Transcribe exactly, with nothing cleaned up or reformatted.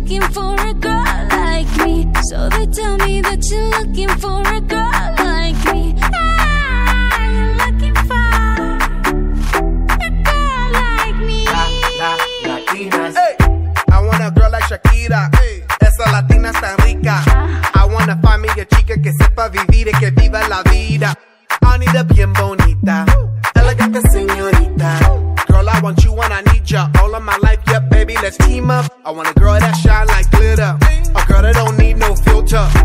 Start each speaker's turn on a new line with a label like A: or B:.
A: looking for a girl like me. So they tell me that you're looking for a girl like me. Ah, you're looking for a girl like me.
B: La, la, Latinas. Hey, I want a girl like Shakira. Hey, esa latina está rica. I wanna find me a chica que sepa vivir y que viva la vida. I need a bien bonita, elegante señorita. Girl, I want you and I need ya all of my life, yeah, baby, let's team up. I want a girl that shine like glitter, a girl that don't need no filter.